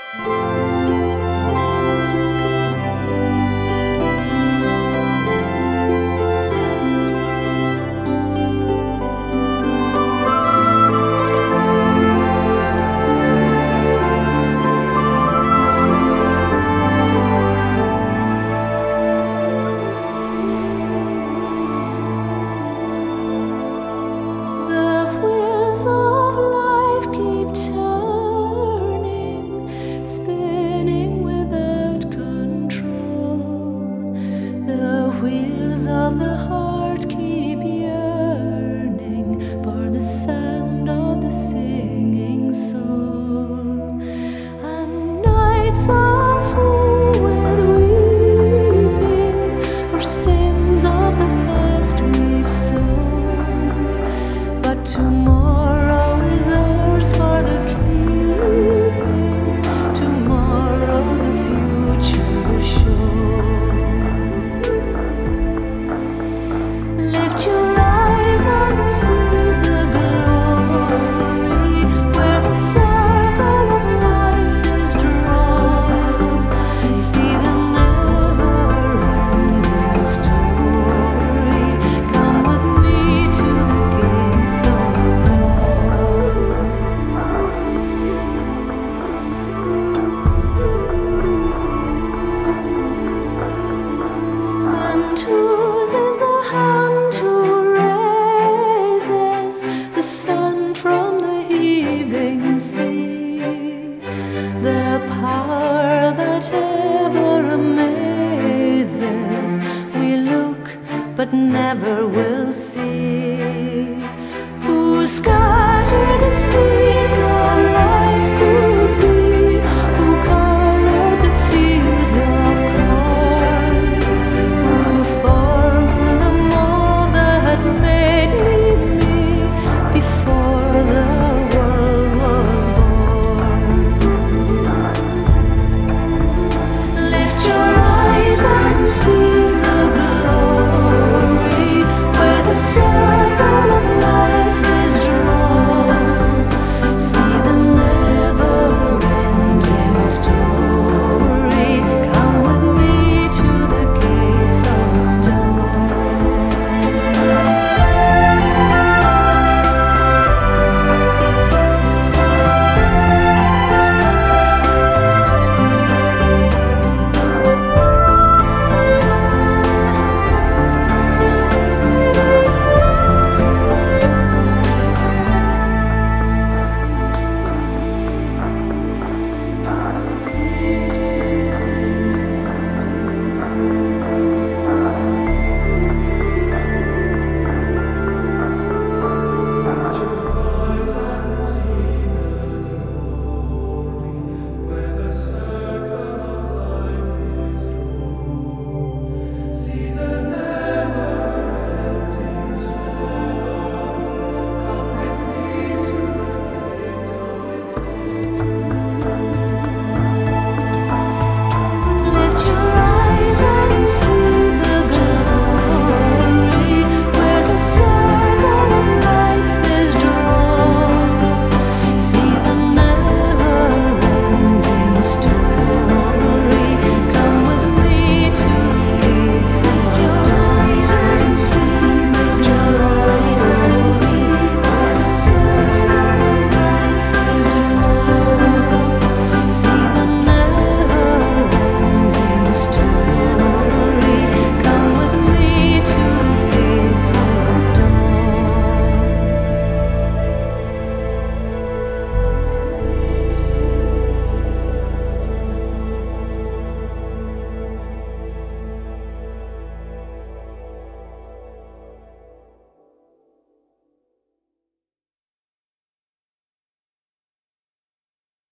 Wheels of the heart keep yearning for the sound of the singing soul, and nights are full with weeping for sins of the past we've sown, but tomorrow is ours for the keeping, tomorrow the future shows. Lift your eyes and see the glory where the circle of life is drawn. See the never-ending story. Come with me to the gates of dawn. And whose is the hand who raises the sun from the heaving sea, the power that ever amazes? We look but never will see. Whose sky